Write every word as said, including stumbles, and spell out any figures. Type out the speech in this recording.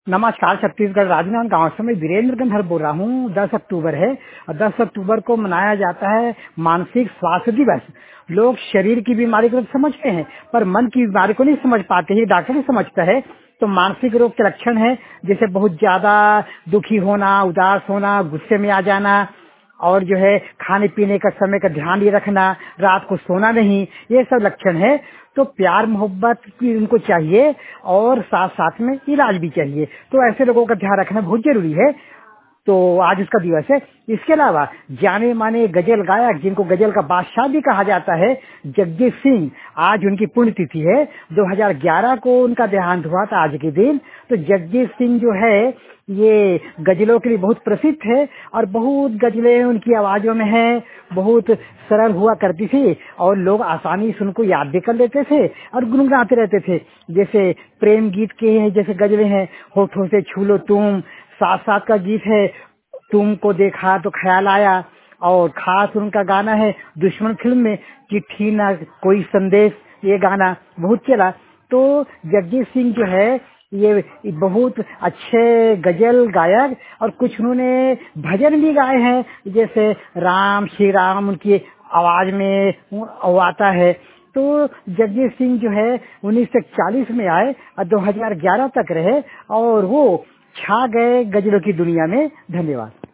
नमस्कार। छत्तीसगढ़ राजनांद गांव से मैं वीरेंद्र गंधर बोल रहा हूँ। दस अक्टूबर है और दस अक्टूबर को मनाया जाता है मानसिक स्वास्थ्य दिवस। लोग शरीर की बीमारी को तो समझते हैं पर मन की बीमारी को नहीं समझ पाते। ये डॉक्टर नहीं समझता है। तो मानसिक रोग के लक्षण है जैसे बहुत ज्यादा दुखी होना, उदास होना, गुस्से में आ जाना और जो है खाने पीने का समय का ध्यान नहीं रखना, रात को सोना नहीं, ये सब लक्षण है। तो प्यार मोहब्बत की उनको चाहिए और साथ साथ में इलाज भी चाहिए। तो ऐसे लोगों का ध्यान रखना बहुत जरूरी है। तो आज उसका दिवस है। इसके अलावा जाने माने गजल गायक जिनको गजल का बादशाह भी कहा जाता है, जगजीत सिंह, आज उनकी पुण्यतिथि है। दो हज़ार ग्यारह को उनका देहांत हुआ था आज के दिन। तो जगजीत सिंह जो है ये गजलों के लिए बहुत प्रसिद्ध है और बहुत गजलें उनकी आवाजों में हैं, बहुत सरल हुआ करती थी और लोग आसानी से उनको याद भी कर लेते थे और गुनगुनाते रहते थे। जैसे प्रेम गीत के हैं, जैसे गजलें हैं, होठों से छू लो तुम, साथ साथ का गीत है, तुमको देखा तो ख्याल आया, और खास उनका गाना है दुश्मन फिल्म में, चिट्ठी ना कोई संदेश, ये गाना बहुत चला। तो जगजीत सिंह जो है ये बहुत अच्छे गजल गायक और कुछ उन्होंने भजन भी गाए हैं, जैसे राम श्री राम उनकी आवाज में वो आता है। तो जगजीत सिंह जो है उन्नीस सौ चालीस में आए और दो हज़ार ग्यारह तक रहे और वो छा गए गजलों की दुनिया में। धन्यवाद।